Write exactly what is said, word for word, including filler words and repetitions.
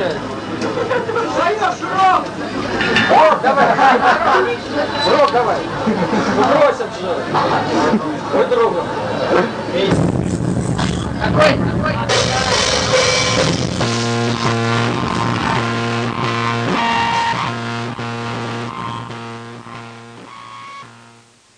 получается. Рок, давай. Рок, давай. Бросим же. Друг другу. Какой? Какой?